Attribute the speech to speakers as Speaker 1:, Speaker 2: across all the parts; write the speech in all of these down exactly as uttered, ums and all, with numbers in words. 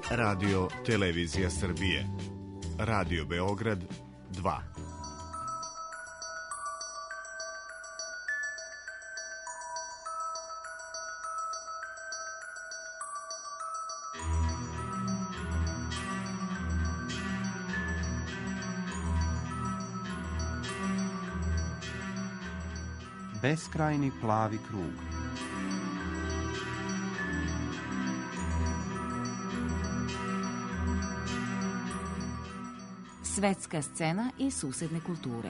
Speaker 1: Radio Televizija Srbije. Radio Beograd dva.
Speaker 2: Beskrajni plavi krug.
Speaker 3: Svetska scena i susedne kulture.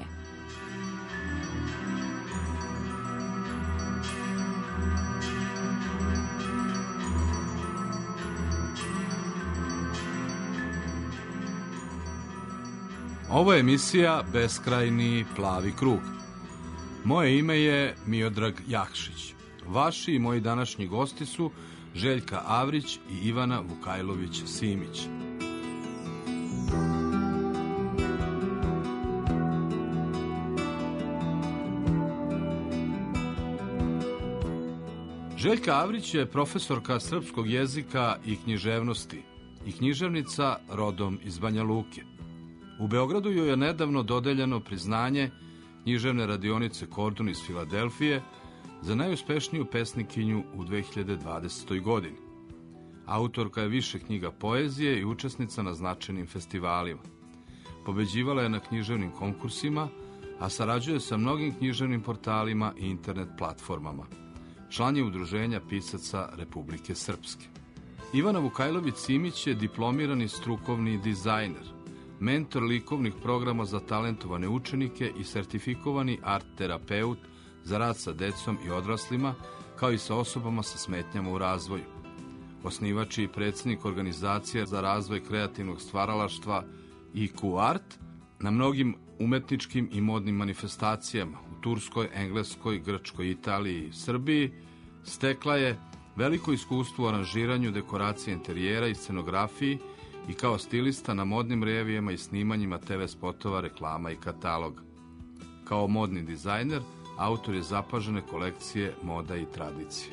Speaker 4: Ovo je emisija Beskrajni plavi krug. Moje ime je Miodrag Jakšić. Vaši i moji današnji gosti su Željka Avrić i Ivana Vukajlović-Simić. Željka Avrić je profesorka srpskog jezika i književnosti i književnica rodom iz Banja Luke. U Beogradu joj je nedavno dodeljeno priznanje književne radionice Kordun iz Filadelfije za najuspešniju pesnikinju u dve hiljade dvadesetoj. godini. Autorka je više knjiga poezije i učesnica na značajnim festivalima. Pobeđivala je na književnim konkursima, a sarađuje sa mnogim književnim portalima i internet platformama. Član je Udruženja pisaca Republike Srpske. Ivana Vukajlović-Simić je diplomirani strukovni dizajner, mentor likovnih programa za talentovane učenike i sertifikovani art terapeut za rad sa decom i odraslima, kao i sa osobama sa smetnjama u razvoju. Osnivač i predsjednik organizacije za razvoj kreativnog stvaralaštva I Q Art na mnogim umetničkim i modnim manifestacijama u Turskoj, Engleskoj, Grčkoj, Italiji i Srbiji, stekla je veliko iskustvo u aranžiranju dekoracije interijera i scenografiji i kao stilista na modnim revijama i snimanjima te ve spotova, reklama i kataloga. Kao modni dizajner, autor je zapažene kolekcije moda i tradicije.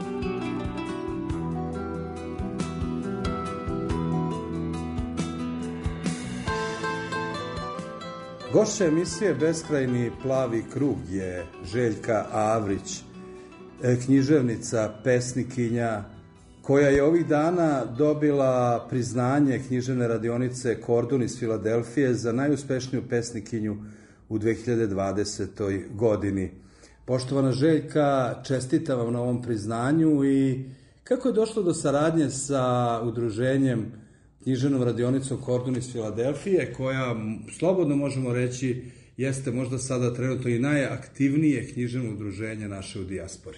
Speaker 5: Gošća emisije Beskrajni plavi krug je Željka Avrić, književnica, pesnikinja, koja je ovih dana dobila priznanje književne radionice Kordun iz Filadelfije za najuspešniju pesnikinju u dve hiljade dvadesetoj. godini. Poštovana Željka, čestitam vam na ovom priznanju i kako je došlo do saradnje sa udruženjem književnom radionicom Kordun iz Filadelfije, koja, slobodno možemo reći, jeste možda sada trenutno i najaktivnije književno udruženje naše u dijaspori.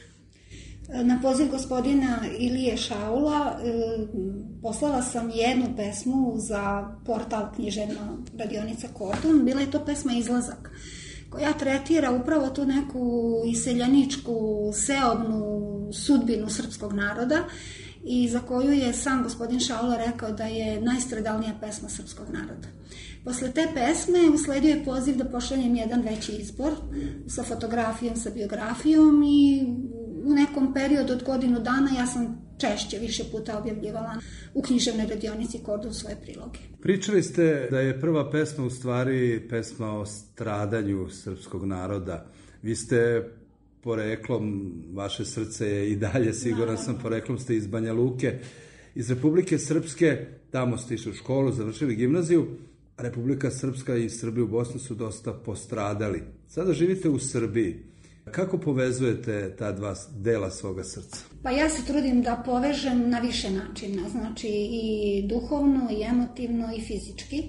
Speaker 6: Na poziv gospodina Ilije Šaula poslala sam jednu pesmu za portal književna radionica Kordun. Bila je to pesma Izlazak, koja tretira upravo tu neku iseljaničku, seobnu sudbinu srpskog naroda i za koju je sam gospodin Šaula rekao da je najstradalnija pesma srpskog naroda. Posle te pesme usledio je poziv da pošaljem jedan veći izbor sa fotografijom, sa biografijom i u nekom periodu od godinu dana ja sam češće, više puta objavljivala u književnoj radionici Kordun svoje priloge.
Speaker 5: Pričali ste da je prva pesma u stvari pesma o stradanju srpskog naroda. Vi ste poreklom, vaše srce je i dalje, siguran sam, poreklom ste iz Banja Luke, iz Republike Srpske, tamo ste išli u školu, završili gimnaziju. Republika Srpska i Srbija u Bosni su dosta postradali. Sada živite u Srbiji. Kako povezujete ta dva dela svoga srca?
Speaker 6: Pa ja se trudim da povežem na više načina, znači i duhovno, i emotivno, i fizički.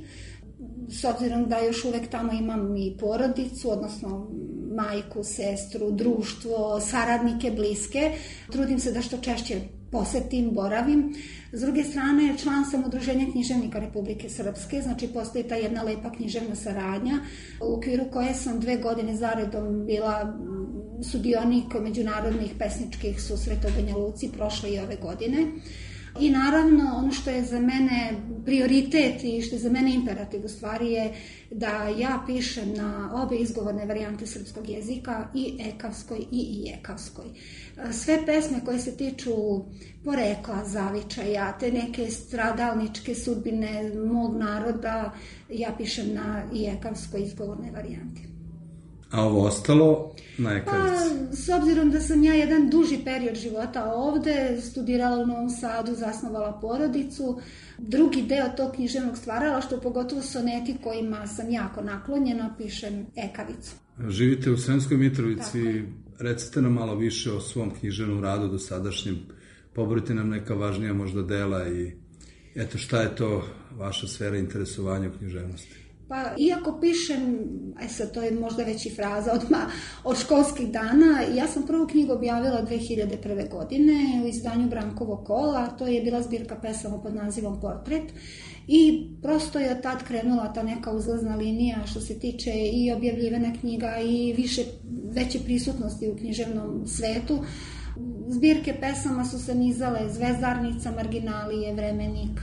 Speaker 6: S obzirom da još uvek tamo imam i porodicu, odnosno majku, sestru, društvo, saradnike, bliske, trudim se da što češće posetim, boravim. S druge strane, član sam Udruženja književnika Republike Srpske, znači postoji ta jedna lepa književna saradnja, u okviru koje sam dve godine zaredom bila sudionik međunarodnih pesničkih susreta u Banja Luci prošle i ove godine. I naravno, ono što je za mene prioritet i što je za mene imperativ u stvari je da ja pišem na obe izgovorne varijante srpskog jezika, i ekavskoj i ijekavskoj. Sve pesme koje se tiču porekla, zavičaja, te neke stradalničke sudbine mog naroda, ja pišem na ijekavskoj izgovorne varijante.
Speaker 5: A ovo ostalo na ekavici?
Speaker 6: Pa, s obzirom da sam ja jedan duži period života ovde, studirala u Novom Sadu, zasnovala porodicu, drugi deo tog književnog stvarala, što pogotovo soneti kojima sam jako naklonjena, pišem ekavicu.
Speaker 5: Živite u Sremskoj Mitrovici, recite nam malo više o svom književnom radu do sadašnjem, poborite nam neka važnija možda dela i eto šta je to vaša sfera interesovanja u književnosti?
Speaker 6: Pa, iako pišem, aj sad to je možda već i fraza odmah, od školskih dana, ja sam prvu knjigu objavila dve hiljade prve. godine u izdanju Brankovog kola, to je bila zbirka pesama pod nazivom Portret i prosto je tad krenula ta neka uzlazna linija što se tiče i objavljivanja knjiga i više, veće prisutnosti u književnom svetu. Zbirke pesama su se nizale Zvezdarnica, Marginalije, Vremenik,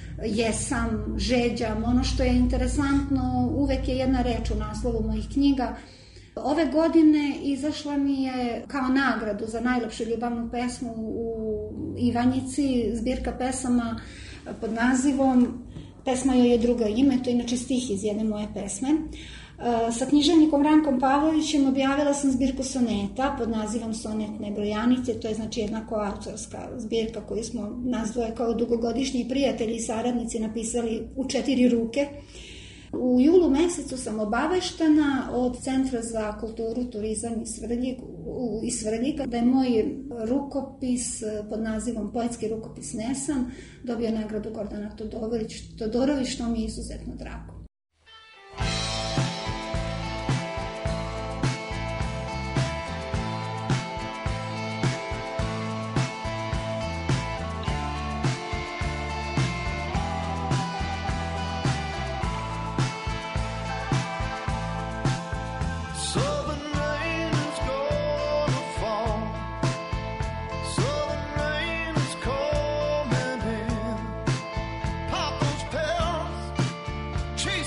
Speaker 6: Jesam, Žeđam. Ono što je interesantno, uvek je jedna reč u naslovu mojih knjiga. Ove godine izašla mi je kao nagradu za najlepšu ljubavnu pesmu u Ivanjici zbirka pesama pod nazivom Pesma joj je drugo ime, to je inače stih iz jedne moje pesme. Sa književnikom Rankom Pavlovićem objavila sam zbirku soneta pod nazivom Sonetne brojanice, to je znači jedna koautorska zbirka koju smo nas dvoje kao dugogodišnji prijatelji i saradnici napisali u četiri ruke. U julu mesecu sam obaveštena od Centra za kulturu, turizam i Svrljig, iz Svrljiga da je moj rukopis pod nazivom Poetski rukopis Nesan dobio nagradu Gordana Todorović, Todorović, što mi je izuzetno drago.
Speaker 7: Chase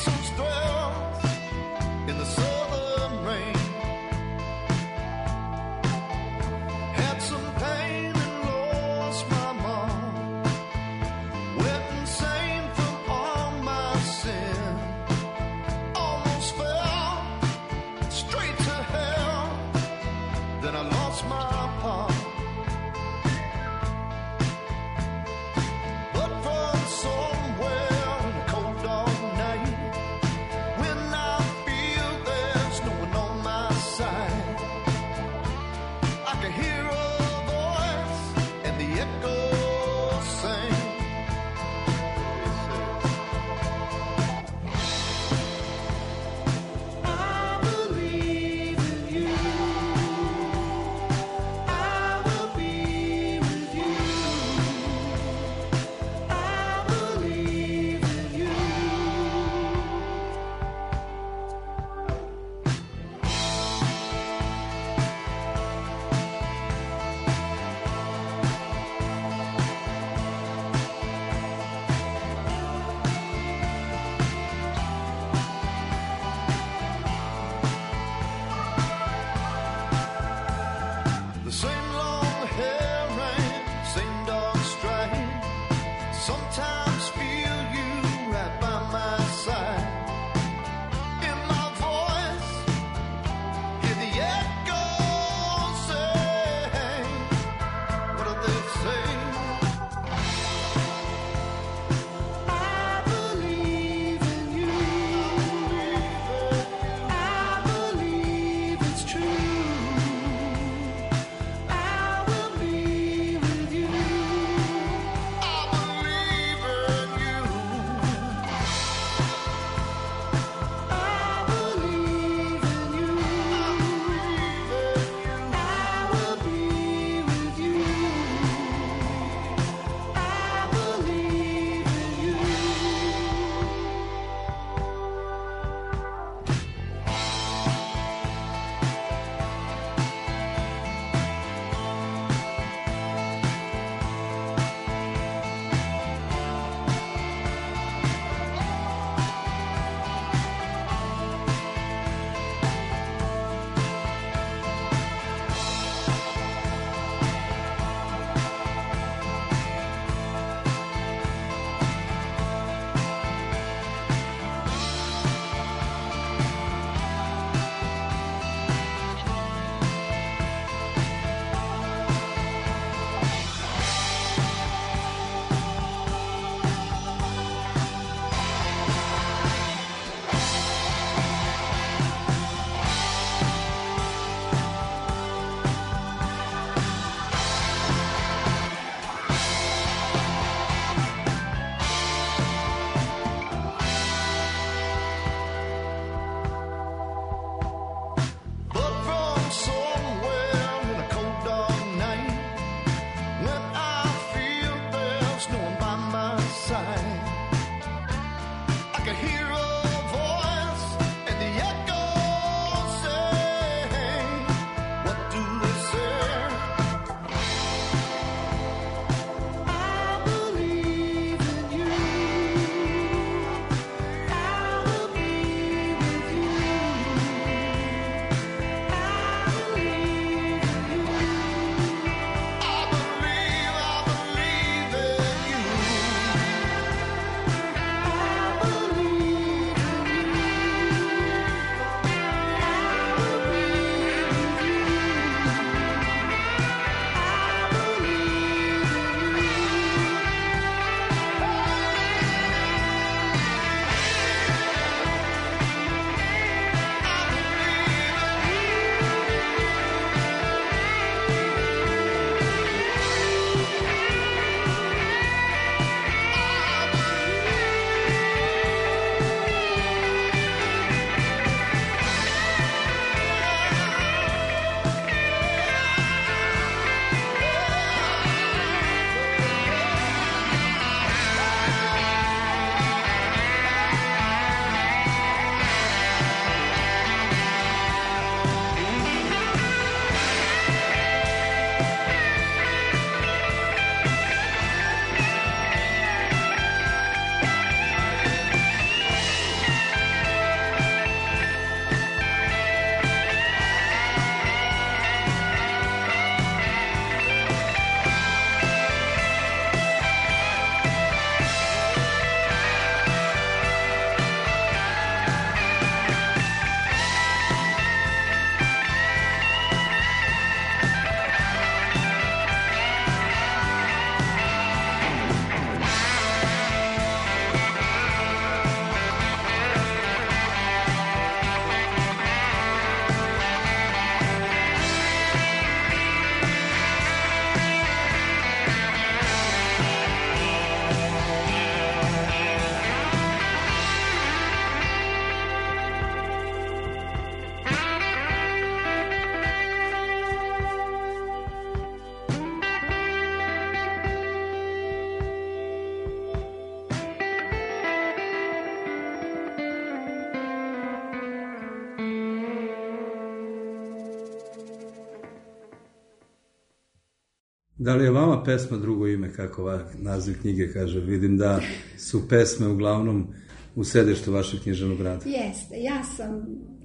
Speaker 5: Da li je vama pesma drugo ime, kako ovaj naziv knjige kaže? Vidim da su pesme uglavnom u sedištu vašeg književnog rada.
Speaker 6: Jeste, ja sam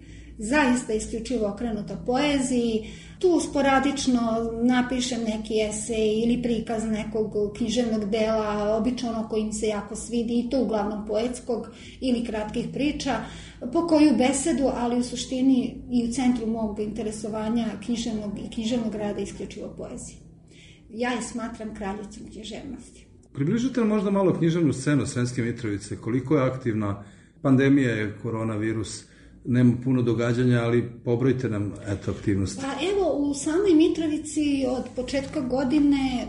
Speaker 6: zaista isključivo okrenuta poeziji. Tu sporadično napišem neki esej ili prikaz nekog književnog dela, obično ono kojim se jako svidi, i to uglavnom poetskog ili kratkih priča, po koju besedu, ali u suštini i u centru mog interesovanja književnog i književnog rada isključivo poezije. Ja je smatram kraljicom književnosti.
Speaker 5: Približite li možda malo književnu scenu Sremske Mitrovice? Koliko je aktivna? Pandemija je koronavirus, nema puno događanja, ali pobrojite nam eto aktivnosti.
Speaker 6: Pa evo, u samoj Mitrovici od početka godine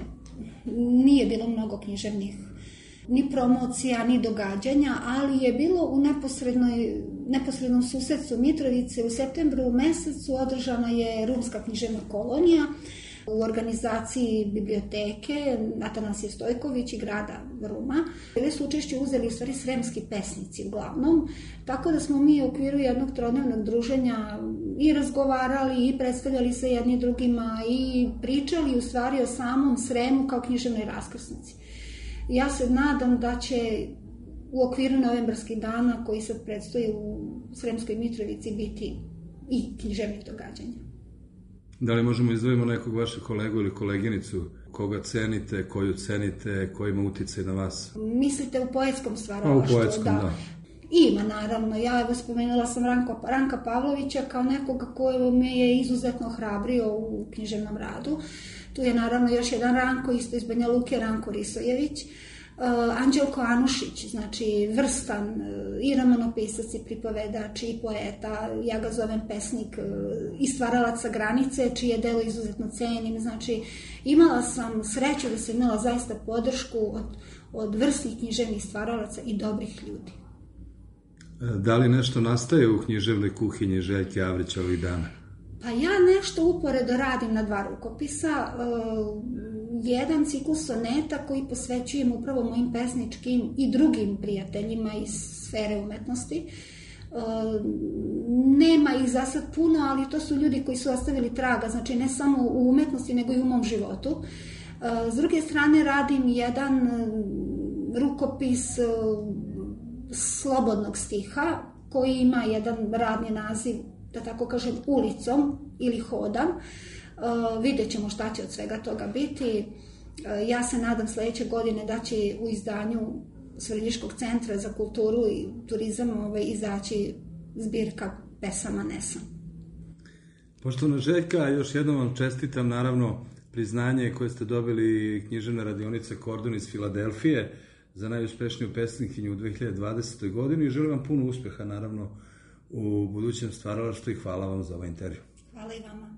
Speaker 6: nije bilo mnogo književnih ni promocija, ni događanja, ali je bilo u neposrednoj, neposrednom susedstvu Mitrovice u septembru mesecu održana je Rumska književna kolonija u organizaciji biblioteke Atanasije Stojković i grada Ruma. Gde su učešće uzeli u stvari sremski pesnici uglavnom, tako da smo mi u okviru jednog trodnevnog druženja i razgovarali i predstavljali se jedni drugima i pričali u stvari o samom Sremu kao književnoj raskrsnici. Ja se nadam da će u okviru novembarskih dana koji sad predstoji u Sremskoj Mitrovici biti i književnih događanja.
Speaker 5: Da li možemo izdvojimo nekog vašeg kolegu ili koleginicu koga cenite, koju cenite, koji ima uticaj na vas?
Speaker 6: Mislite u poetskom stvaralaštvu?
Speaker 5: U poetskom, da. da.
Speaker 6: Ima, naravno. Ja evo spomenula sam Ranko, Ranka Pavlovića kao nekoga koji me je izuzetno hrabrio u književnom radu. Tu je naravno još jedan Ranko, isto iz Banja Luke, Ranko Risojević. Uh, Anđelko Anušić, znači vrstan uh, i romanopisac i pripovedač i poeta, ja ga zovem pesnik uh, i stvaralac sa granice, čije delo izuzetno cenim. Znači imala sam sreću da sam imala zaista podršku od, od vrsnih književnih stvaralaca i dobrih ljudi.
Speaker 5: Da li nešto nastaje u književnoj kuhinji Željke Avrić ovih dana?
Speaker 6: Pa ja nešto uporedo radim na dva rukopisa. Jedan ciklus soneta koji posvećujem upravo mojim pesničkim i drugim prijateljima iz sfere umetnosti. Nema ih za sad puno, ali to su ljudi koji su ostavili traga, znači ne samo u umetnosti, nego i u mom životu. S druge strane radim jedan rukopis slobodnog stiha koji ima jedan radni naziv, da tako kažem, ulicom ili hodam. Uh, vidjet ćemo šta će od svega toga biti. Uh, ja se nadam sledeće godine da će u izdanju Svrljiškog centra za kulturu i turizam ovaj, izaći zbirka pesama Nesam.
Speaker 5: Poštovana Željka, još jednom vam čestitam naravno priznanje koje ste dobili književne radionice Kordun iz Filadelfije za najuspešniju pesnikinju u dve hiljade dvadesetoj. godini i želim vam puno uspeha naravno u budućem stvaralaštvu i hvala vam za ovaj intervju.
Speaker 6: Hvala i vama.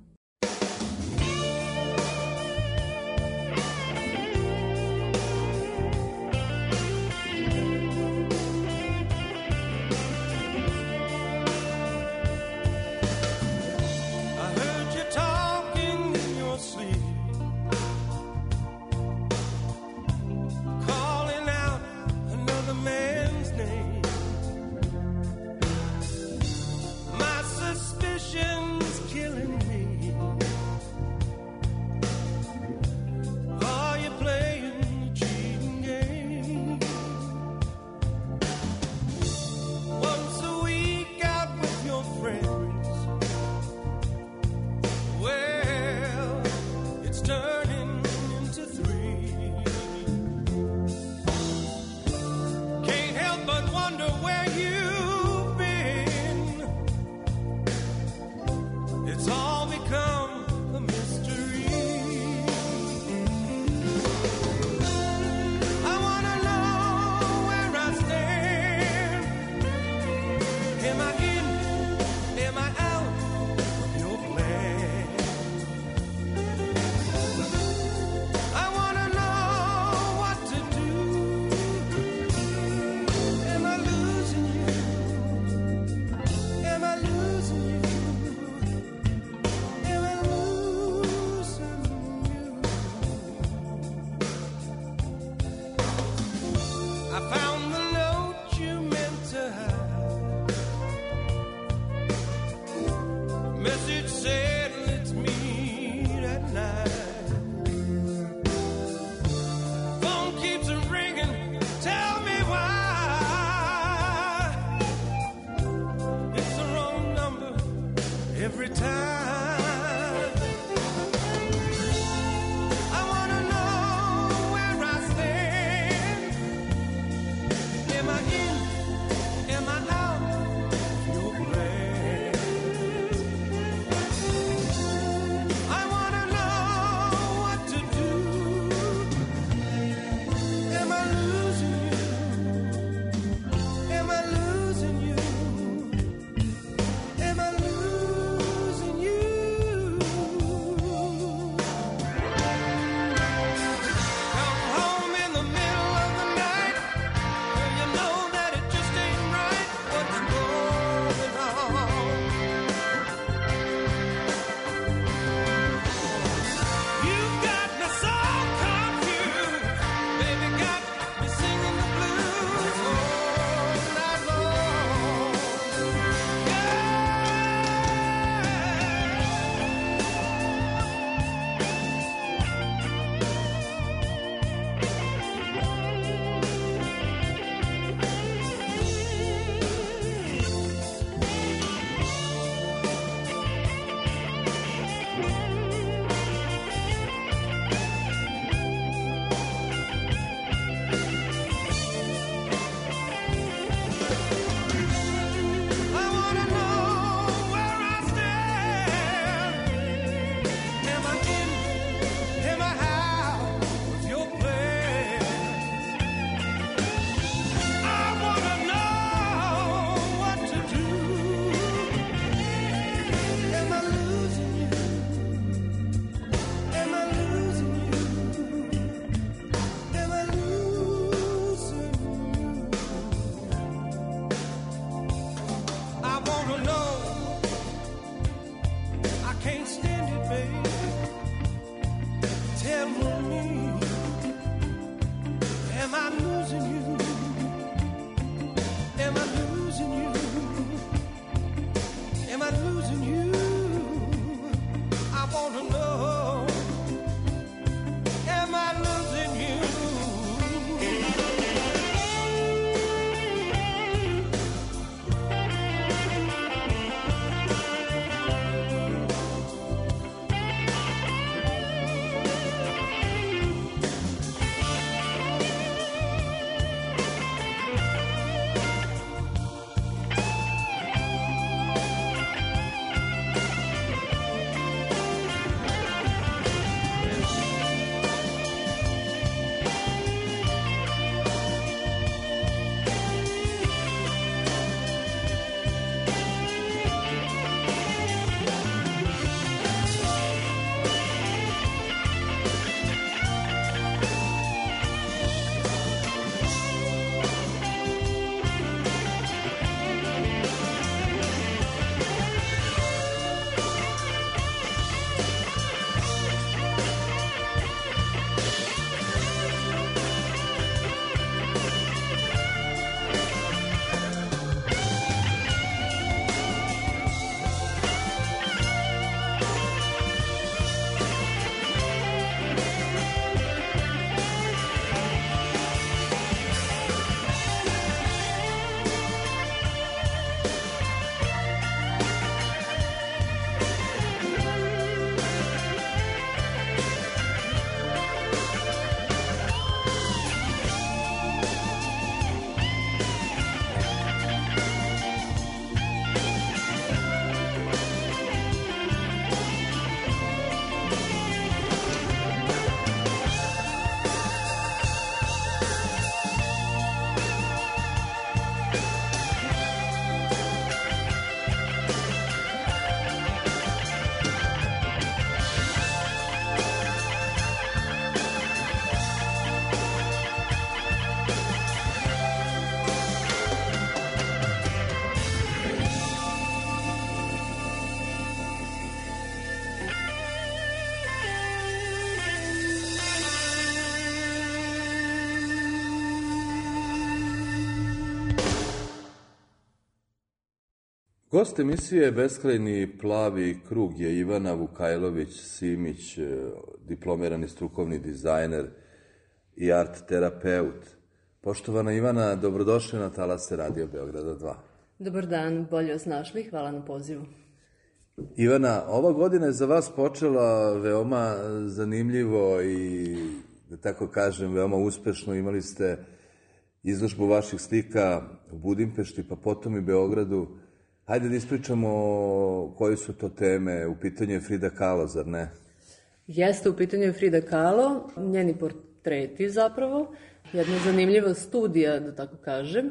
Speaker 5: Gost emisije Beskrajni plavi krug je Ivana Vukajlović-Simić, diplomirani strukovni dizajner i art terapeut. Poštovana Ivana, dobrodošli na talase Radio Beograda dva.
Speaker 7: Dobar dan, bolje vas našli, hvala na pozivu.
Speaker 5: Ivana, ova godina je za vas počela veoma zanimljivo i, da tako kažem, veoma uspešno. Imali ste izložbu vaših slika u Budimpešti, pa potom i Beogradu. Hajde da ispričamo koje su to teme. U pitanju je Frida Kahlo, zar ne?
Speaker 7: Jeste, u pitanju je Frida Kahlo, njeni portreti zapravo, jedna zanimljiva studija, da tako kažem,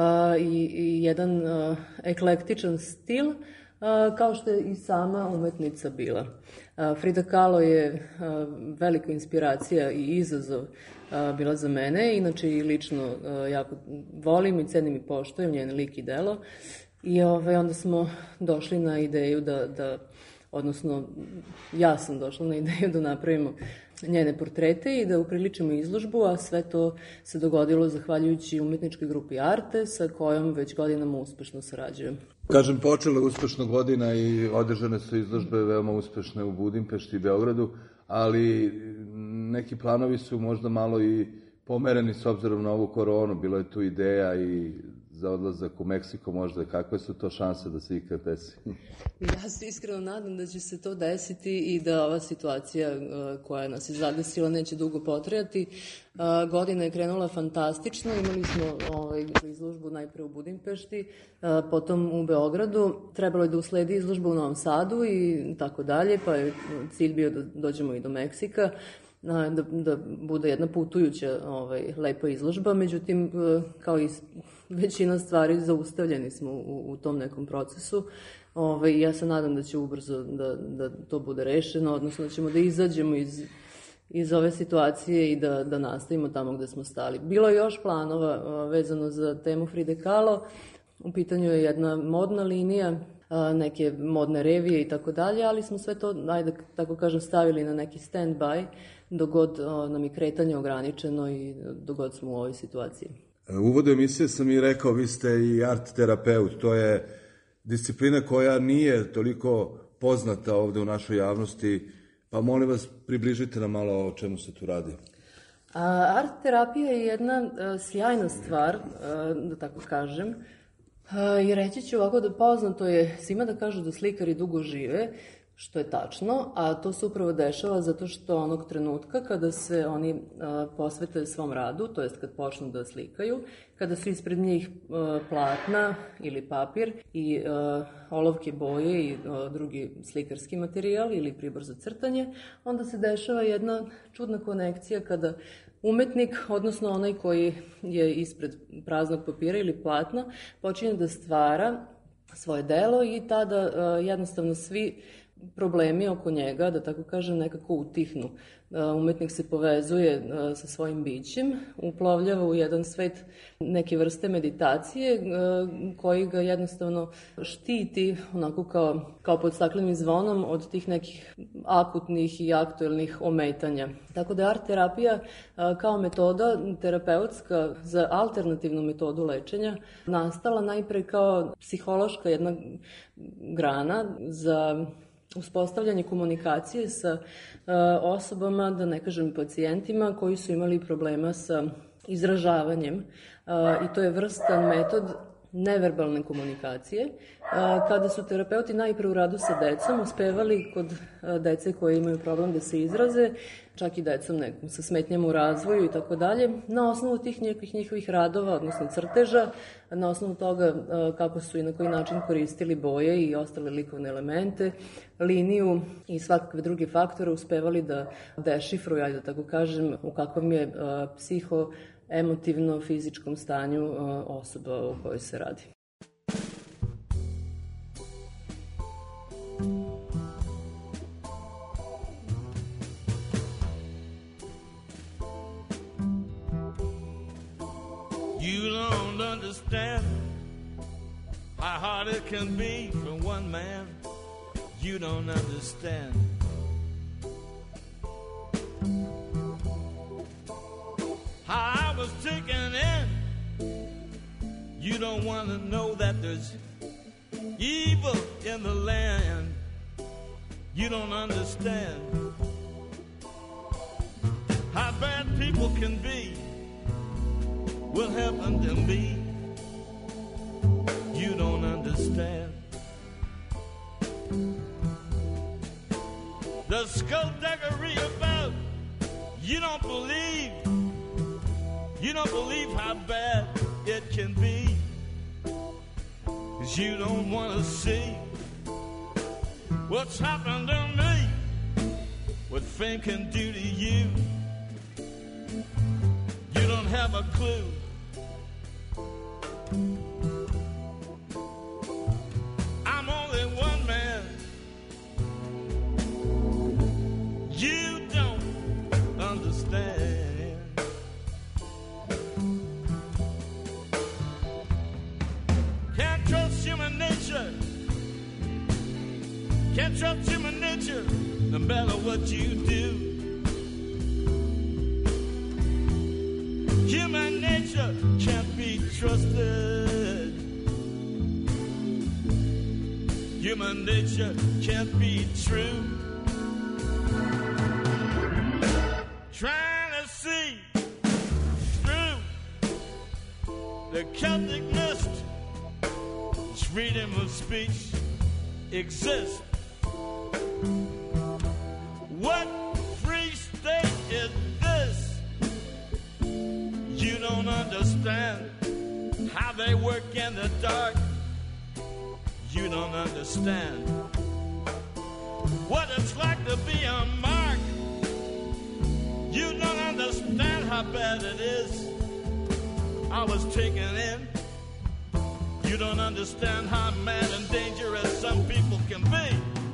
Speaker 7: i, i jedan eklektičan stil, kao što je i sama umetnica bila. Frida Kahlo je velika inspiracija i izazov bila za mene, inače i lično jako volim i cenim i poštujem njen lik i delo. I ovaj, onda smo došli na ideju da, da, odnosno ja sam došla na ideju da napravimo njene portrete i da upriličimo izložbu, a sve to se dogodilo zahvaljujući umetničkoj grupi Arte, sa kojom već godinama uspešno sarađujem.
Speaker 5: Kažem, počela je uspešno godina i održane su izložbe veoma uspešne u Budimpešti i Beogradu, ali neki planovi su možda malo i pomereni s obzirom na ovu koronu. Bilo je tu ideja i za odlazak u Meksiko možda. Kakve su to šanse da se ikad desi?
Speaker 7: Ja se iskreno nadam da će se to desiti i da ova situacija koja nas je zadesila neće dugo potrajati. Godina je krenula fantastično. Imali smo ovaj, izložbu najpre u Budimpešti, potom u Beogradu. Trebalo je da usledi izložba u Novom Sadu i tako dalje, pa je cilj bio da dođemo i do Meksika. Da, da bude jedna putujuća ovaj, lepa izložba, međutim, kao i većina stvari, zaustavljeni smo u, u tom nekom procesu. Ovaj, ja se nadam da će ubrzo da, da to bude rešeno, odnosno da ćemo da izađemo iz, iz ove situacije i da, da nastavimo tamo gde smo stali. Bilo je još planova vezano za temu Fride Kahlo. U pitanju je jedna modna linija, neke modne revije i tako dalje, ali smo sve to, ajde tako kažem, stavili na neki stand-by dok god nam je kretanje ograničeno i dok god smo u ovoj situaciji.
Speaker 5: U uvodu emisije sam i rekao, vi ste i art terapeut. To je disciplina koja nije toliko poznata ovde u našoj javnosti, pa molim vas, približite nam malo o čemu se tu radi.
Speaker 7: Art terapija je jedna sjajna stvar, da tako kažem, i reći ću ovako da poznato je svima da kažu da slikari dugo žive, što je tačno, a to se upravo dešava zato što onog trenutka kada se oni a, posvete svom radu, to jest kad počnu da slikaju, kada su ispred njih a, platna ili papir i a, olovke boje i a, drugi slikarski materijal ili pribor za crtanje, onda se dešava jedna čudna konekcija kada umetnik, odnosno onaj koji je ispred praznog papira ili platna, počinje da stvara svoje delo i tada a, jednostavno svi problemi oko njega, da tako kažem, nekako utihnu. Umetnik se povezuje sa svojim bićem, uplovljava u jedan svet neke vrste meditacije koji ga jednostavno štiti onako kao, kao pod staklenim zvonom od tih nekih akutnih i aktuelnih ometanja. Tako da art terapija kao metoda terapeutska za alternativnu metodu lečenja nastala najpre kao psihološka jedna grana za uspostavljanje komunikacije sa uh, osobama, da ne kažem pacijentima, koji su imali problema sa izražavanjem. Uh, I to je vrstan metod neverbalne komunikacije. Uh, kada su terapeuti najpre u radu sa decom uspevali kod uh, dece koje imaju problem da se izraze, čak i decom nekom sa smetnjama u razvoju i tako dalje, na osnovu tih nekih njihovih radova, odnosno crteža, na osnovu toga uh, kako su i na koji način koristili boje i ostale likovne elemente, liniju i svakakve druge faktore uspevali da dešifruju, ajde da tako kažem, u kakvom je uh, psiho emotivno, fizičkom stanju uh, osoba o kojoj se radi.
Speaker 8: You don't understand how hard it can be for one man. You don't understand. How I was taken in. You don't want to know that there's evil in the land. You don't understand how bad people can be. What happened to me? You don't understand. The skullduggery about you don't believe. You don't to believe how bad it can be, 'cause you don't want to see what's happened to me, what fame can do to you. You don't have a clue. I'm only one man. You don't understand. Can't trust human nature. Can't trust human nature, no matter what you do. Human nature can't be trusted. Human nature can't be true. Trying to see through the Celtic mist, freedom of speech exists. What free state is this? You don't understand how they work in the dark. You don't understand what it's like to be a mark. You don't understand how bad it is. I was taken in. You don't understand how mad and dangerous some people can be.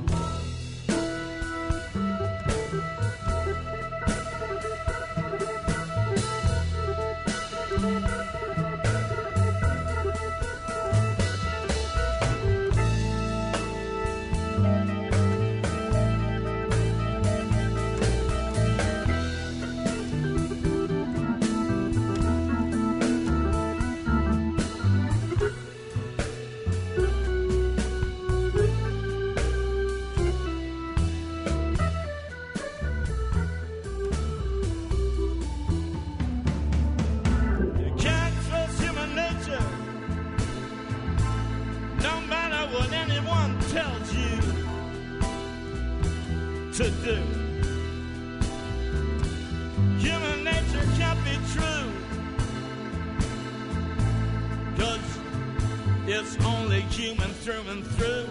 Speaker 8: To do. Human nature can't be true, 'cause it's only human through and through.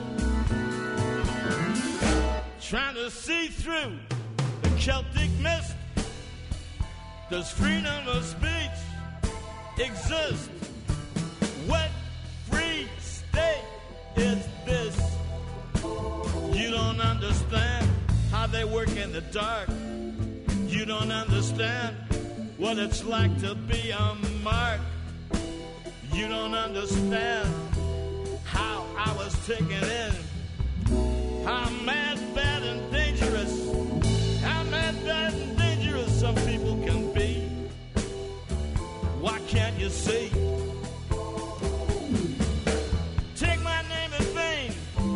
Speaker 8: Trying to see through the Celtic mist. Does freedom of speech exist? What free state is this? You don't understand how they work in the dark. You don't understand what it's like to be a mark. You don't understand how I was taken in. How mad, bad, and dangerous. How mad, bad, and dangerous some people can be. Why can't you see? Take my name in vain.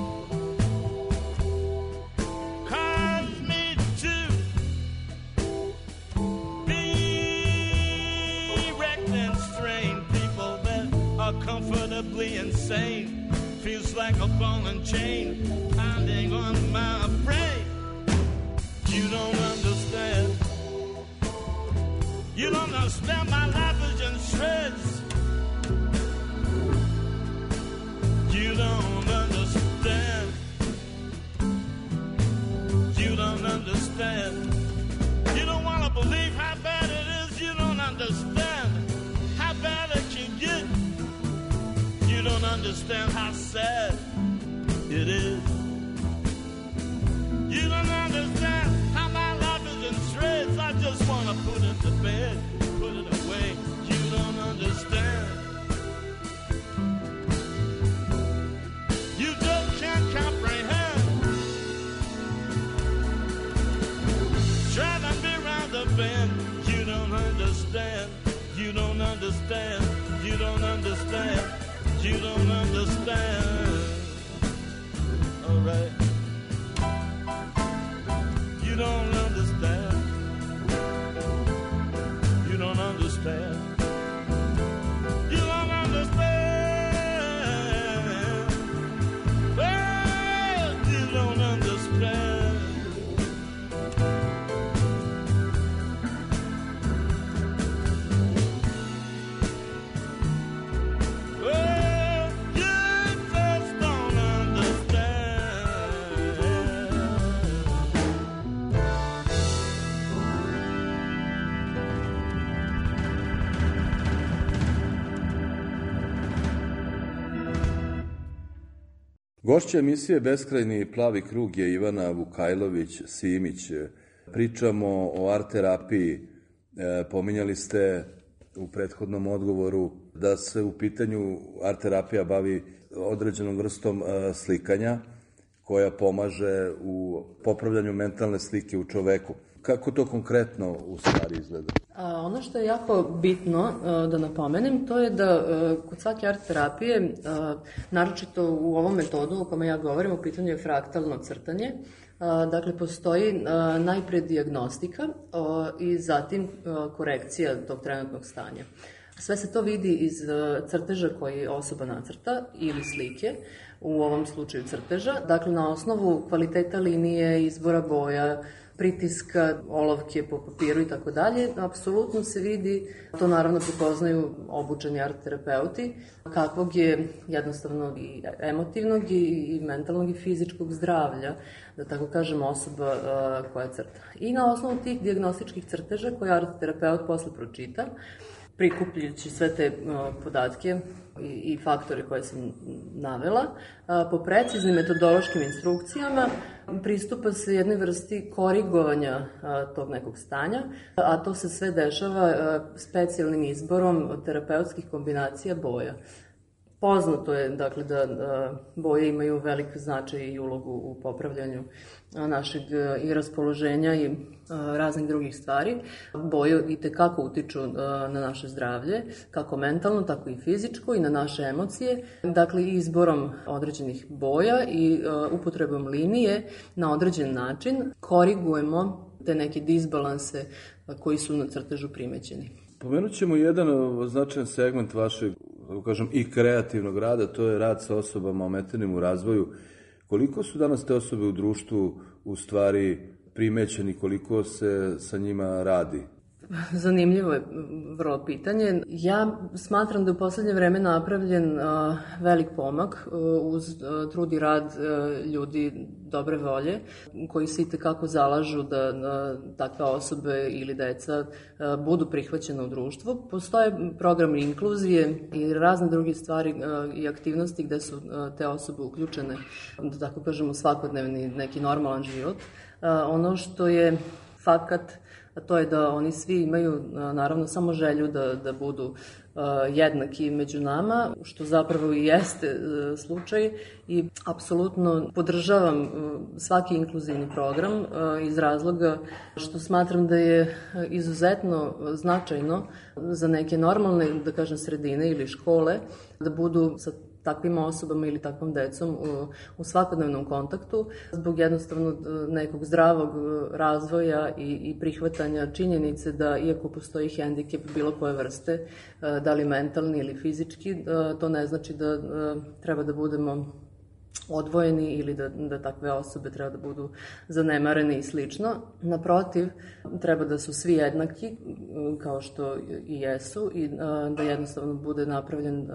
Speaker 8: Comfortably insane, feels like a ball and chain pounding on my brain. You don't understand. You don't understand. My life is in shreds. You don't understand. You don't understand. You don't want to believe how bad it is. You don't understand how bad it can get. You don't understand how sad it is. You don't understand how my life is in shreds. I just want to put it to bed, put it away. You don't understand. You just can't comprehend. Driving me round the bend. You don't understand. You don't understand. You don't understand. You don't understand. All right. You don't understand. You don't understand. You don't understand. Well, you don't understand.
Speaker 5: Gošća emisije Beskrajni plavi krug je Ivana Vukajlović-Simić. Pričamo o art terapiji. Pominjali ste u prethodnom odgovoru da se u pitanju art terapija bavi određenom vrstom slikanja koja pomaže u popravljanju mentalne slike u čoveku. Kako to konkretno u stvari izgleda?
Speaker 7: A, ono što je jako bitno a, da napomenem, to je da a, kod svake art terapije, a, naročito u ovom metodu o kome ja govorim, u pitanju je fraktalno crtanje. A, dakle, postoji a, najpre dijagnostika a, i zatim a, korekcija tog trenutnog stanja. Sve se to vidi iz a, crteža koji osoba nacrta ili slike, u ovom slučaju crteža. Dakle, na osnovu kvaliteta linije, izbora boja, pritiska, olovke po papiru i tako dalje, apsolutno se vidi, to naravno prepoznaju obučeni art terapeuti, kakvog je jednostavno i emotivnog i, i mentalnog i fizičkog zdravlja, da tako kažem, osoba a, koja crta. I na osnovu tih dijagnostičkih crteža koje art terapeut posle pročita, prikupljujući sve te a, podatke i, i faktore koje sam navela, a, po preciznim metodološkim instrukcijama pristupa se jednoj vrsti korigovanja a, tog nekog stanja, a to se sve dešava a, specijalnim izborom terapeutskih kombinacija boja. Poznato je, dakle, da a, boje imaju velik značaj i ulogu u popravljanju a, našeg a, i raspoloženja i a, raznih drugih stvari. Boje i tekako utiču a, na naše zdravlje, kako mentalno, tako i fizičko, i na naše emocije. Dakle, izborom određenih boja i a, upotrebom linije na određen način korigujemo te neke disbalanse a, koji su na crtežu primećeni.
Speaker 5: Pomenut ćemo jedan značajan segment vašeg, da kažem, i kreativnog rada, to je rad sa osobama ometenim u razvoju. Koliko su danas te osobe u društvu u stvari primećeni, koliko se sa njima radi?
Speaker 7: Zanimljivo je vrlo pitanje. Ja smatram da je u poslednje vreme napravljen uh, velik pomak uh, uz uh, trud i rad uh, ljudi dobre volje, koji se itekako zalažu da uh, takve osobe ili deca uh, budu prihvaćene u društvu. Postoje program inkluzije i razne druge stvari uh, i aktivnosti gde su uh, te osobe uključene, da tako kažemo, svakodnevni neki normalan život. Uh, ono što je fakat, a to je da oni svi imaju, naravno, samo želju da, da budu uh, jednaki među nama, što zapravo i jeste uh, slučaj, i apsolutno podržavam uh, svaki inkluzivni program uh, iz razloga što smatram da je izuzetno značajno za neke normalne, da kažem, sredine ili škole da budu sa takvim osobama ili takvom decom u, u svakodnevnom kontaktu, zbog jednostavno nekog zdravog razvoja i, i prihvatanja činjenice da, iako postoji hendikep bilo koje vrste, da li mentalni ili fizički, to ne znači da treba da budemo odvojeni ili da, da takve osobe treba da budu zanemarene i slično. Naprotiv, treba da su svi jednaki, kao što i jesu, i da jednostavno bude napravljen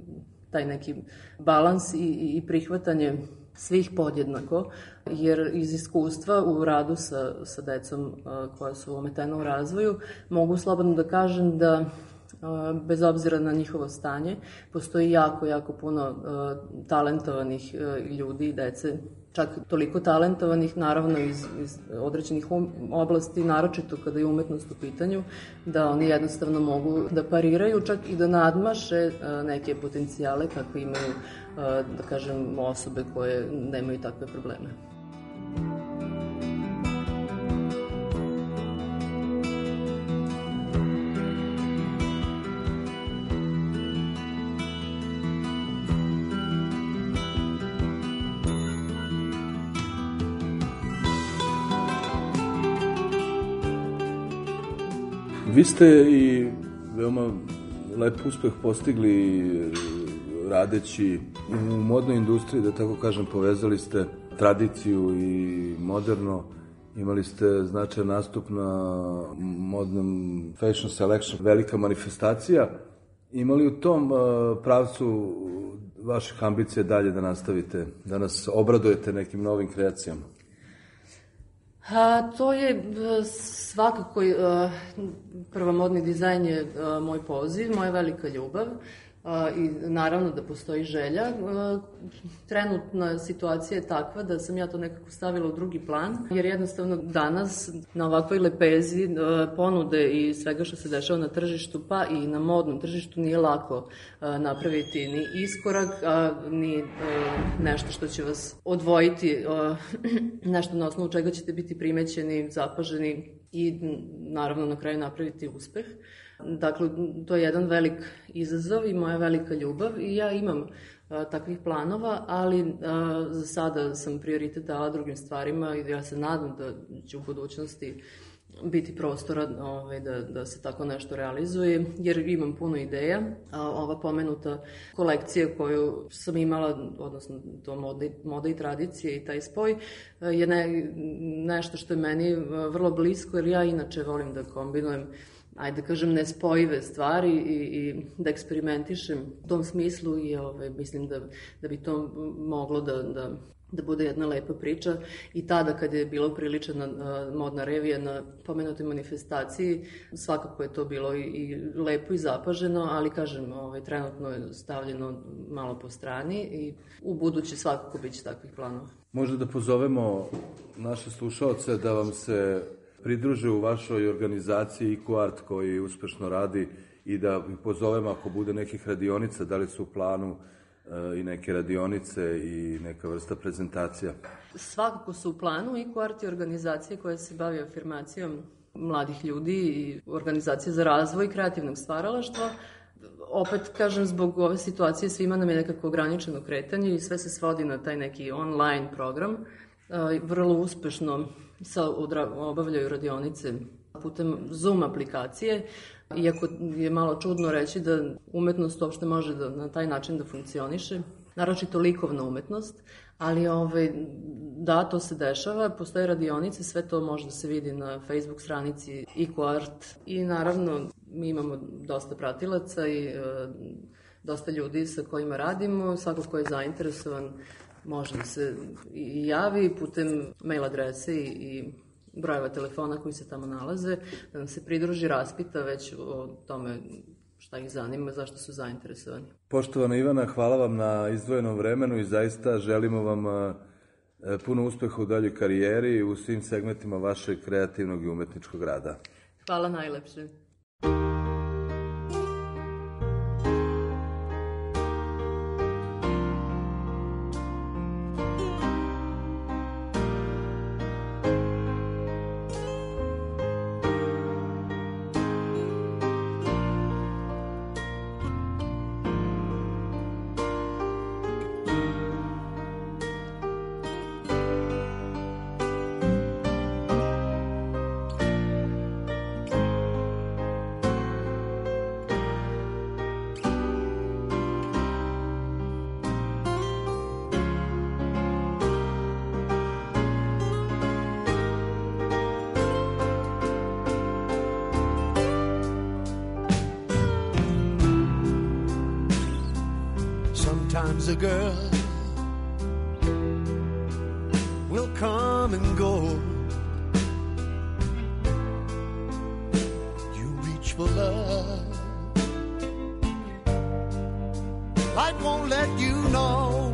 Speaker 7: taj neki balans i, i prihvatanje svih podjednako, jer iz iskustva u radu sa, sa decom a, koja su ometena u razvoju, mogu slobodno da kažem da a, bez obzira na njihovo stanje, postoji jako, jako puno a, talentovanih a, ljudi i dece, čak toliko talentovanih, naravno iz, iz određenih um, oblasti, naročito kada je umetnost u pitanju, da oni jednostavno mogu da pariraju, čak i da nadmaše a, neke potencijale kakve imaju, a, da kažem, osobe koje nemaju takve probleme.
Speaker 5: Vi ste i veoma lep uspeh postigli radeći u modnoj industriji, da tako kažem, povezali ste tradiciju i moderno, imali ste značajan nastup na modnom Fashion Selection, velika manifestacija. Imali u tom pravcu vaših ambicija dalje da nastavite, da nas obradujete nekim novim kreacijama?
Speaker 7: A, to je svakako, prvo modni dizajn je moj poziv, moja velika ljubav. i naravno da postoji želja. Trenutna situacija je takva da sam ja to nekako stavila u drugi plan, jer jednostavno danas na ovakvoj lepezi ponude i svega što se dešava na tržištu, pa i na modnom tržištu, nije lako napraviti ni iskorak, ni nešto što će vas odvojiti, nešto na osnovu čega ćete biti primećeni, zapaženi i naravno na kraju napraviti uspeh. Dakle, to je jedan velik izazov i moja velika ljubav i ja imam a, takvih planova, ali a, za sada sam prioritet dala drugim stvarima i ja se nadam da će u budućnosti biti prostora ovaj, da, da se tako nešto realizuje, jer imam puno ideja. A, ova pomenuta kolekcija koju sam imala, odnosno to moda, moda i tradicije i taj spoj, je ne, nešto što je meni vrlo blisko, jer ja inače volim da kombinujem, ajde da kažem, nespojive stvari i, i da eksperimentišem u tom smislu i ovaj, mislim da, da bi to moglo da, da, da bude jedna lepa priča. I tada kad je bila upriličena modna revija na pomenutoj manifestaciji, svakako je to bilo i, i lepo i zapaženo, ali kažem, ovaj, trenutno je stavljeno malo po strani i u budući svakako biće takvih planova.
Speaker 5: Možda da pozovemo naše slušaoce da vam se pridruže u vašoj organizaciji EcoArt koji uspešno radi i da pozovemo ako bude nekih radionica, da li su u planu e, i neke radionice i neka vrsta prezentacija.
Speaker 7: Svakako su u planu. EcoArt je organizacija koja se bavi afirmacijom mladih ljudi i organizacija za razvoj kreativnog stvaralaštva. Opet, kažem, zbog ove situacije svima nam je nekako ograničeno kretanje i sve se svodi na taj neki online program. E, vrlo uspešno sa obavljaju radionice putem Zoom aplikacije, iako je malo čudno reći da umetnost uopšte može da, na taj način da funkcioniše, naročito likovna umetnost, ali ovaj, da, to se dešava, postoje radionice, sve to može da se vidi na Facebook stranici EcoArt i naravno mi imamo dosta pratilaca i e, dosta ljudi sa kojima radimo, svako ko je zainteresovan može da se i javi putem mail adrese i, i brojeva telefona koji se tamo nalaze, da nam se pridruži, raspita već o tome šta ih zanima, zašto su zainteresovani.
Speaker 5: Poštovana Ivana, hvala vam na izdvojenom vremenu i zaista želimo vam puno uspeha u daljoj karijeri i u svim segmentima vašeg kreativnog i umetničkog rada.
Speaker 7: Hvala najlepše.
Speaker 9: Sometimes a girl will come and go. You reach for love, life won't let you know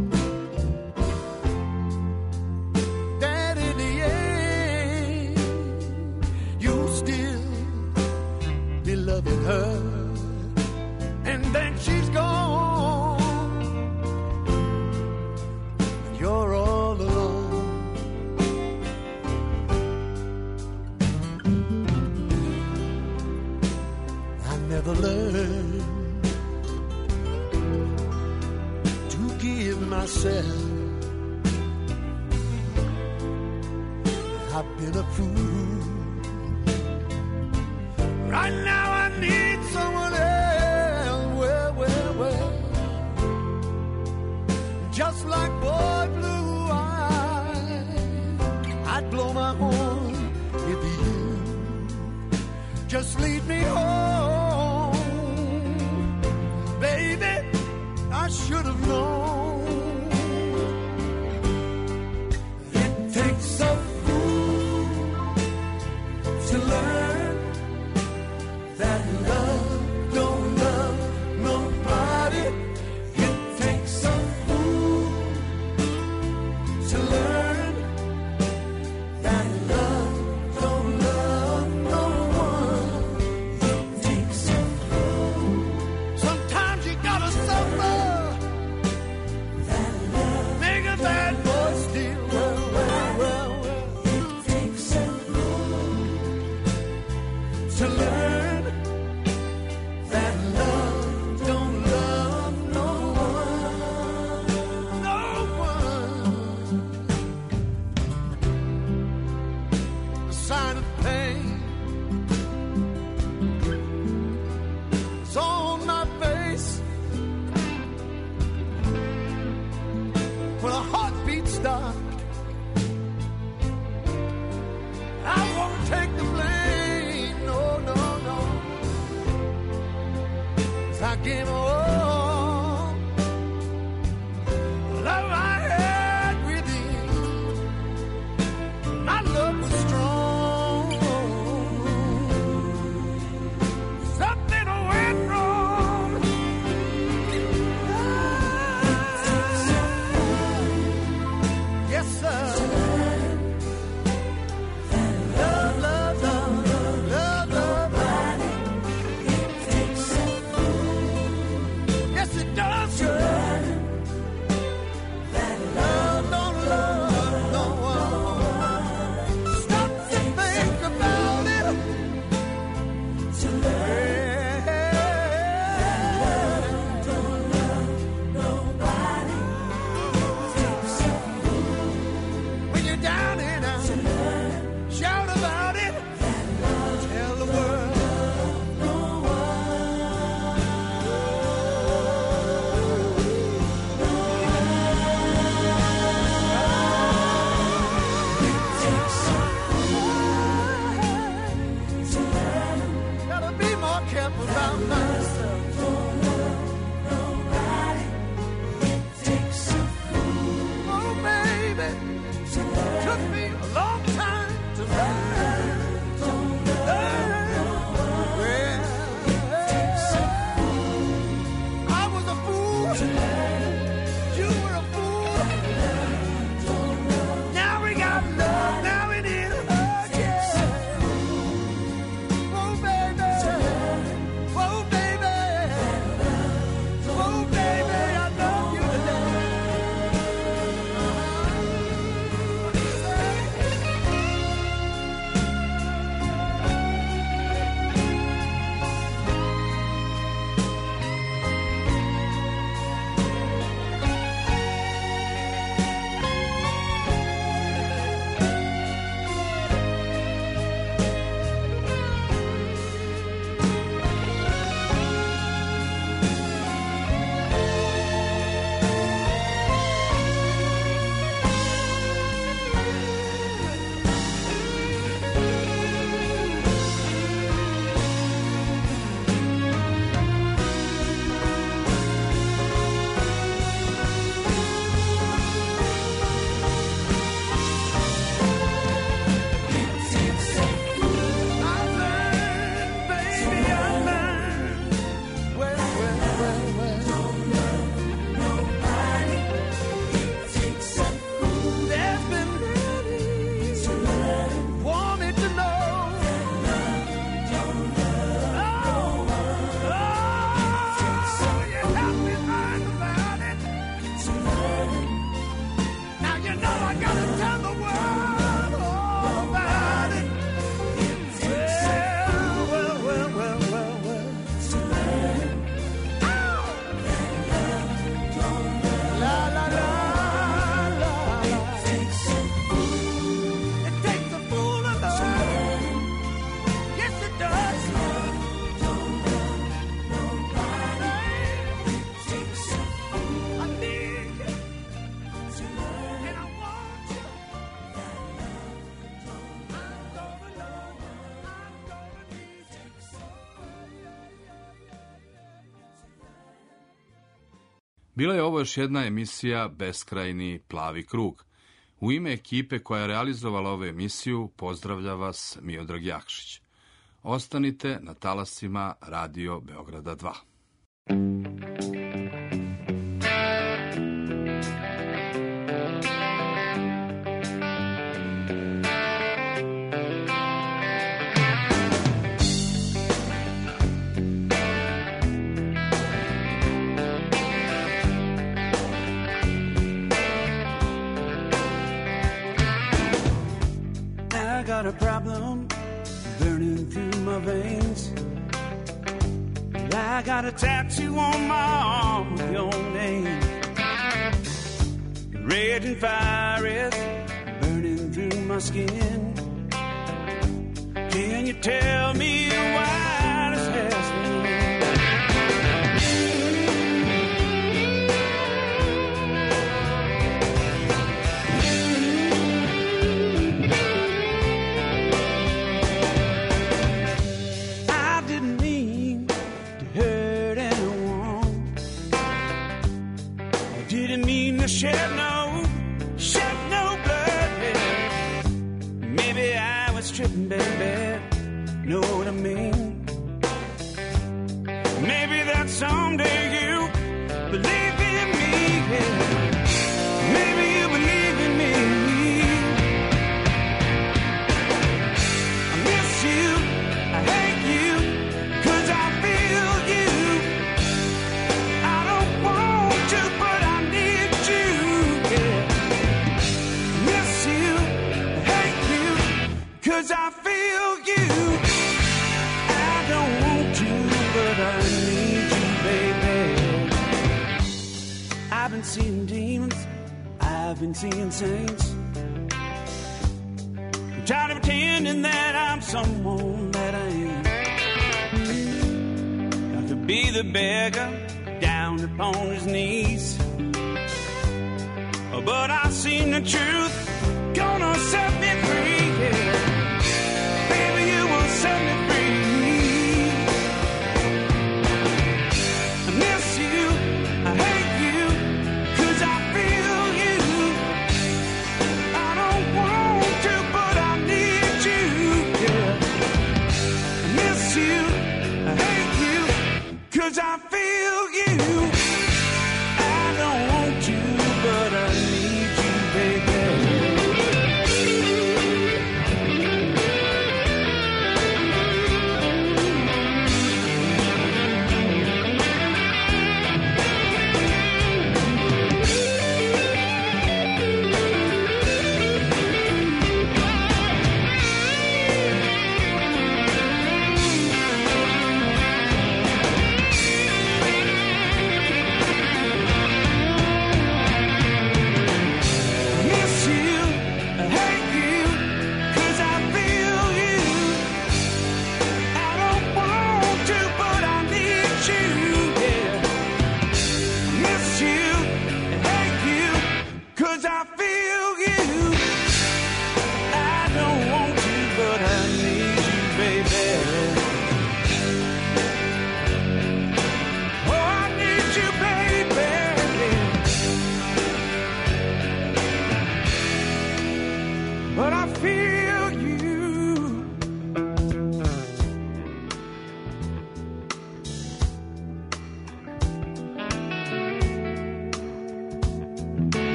Speaker 9: that in the end you'll still be loving her, and then she's gone. You're all alone. I never learned to give myself. I've been a fool. Right now I need someone else. Well, well, well. Just like boy blue eyes, I'd blow my horn if you just lead me home. Baby, I should have known. It takes a fool to learn that love don't love nobody. when a heartbeat stops. I won't take the blame, no, no, no. 'Cause I gave all the love I had within. My love was strong. Something went wrong. Yes, sir.
Speaker 4: Bila je ovo još jedna emisija Beskrajni plavi krug. U ime ekipe koja je realizovala ovu emisiju pozdravlja vas Miodrag Jakšić. Ostanite na talasima Radio Beograda dva.
Speaker 10: Got a problem burning through my veins. I got a tattoo on my arm with your name. Raging fire is burning through my skin. Can you tell me why this has been? didn't mean to shed no, shed no blood. Yeah. Maybe I was tripping, baby. Know what I mean? Maybe that someday you believe in me. Yeah. Maybe you believe in me. I miss you, I hate you, 'cause I feel you. I don't want to, but I need you. Yeah. I miss you, I hate you, 'cause I feel you. I don't want to, but I need you, baby. I've been seeing demons, I've been seeing saints. I'm tired of pretending that I'm someone that I ain't. I could be the beggar down upon his knees, but I've seen the truth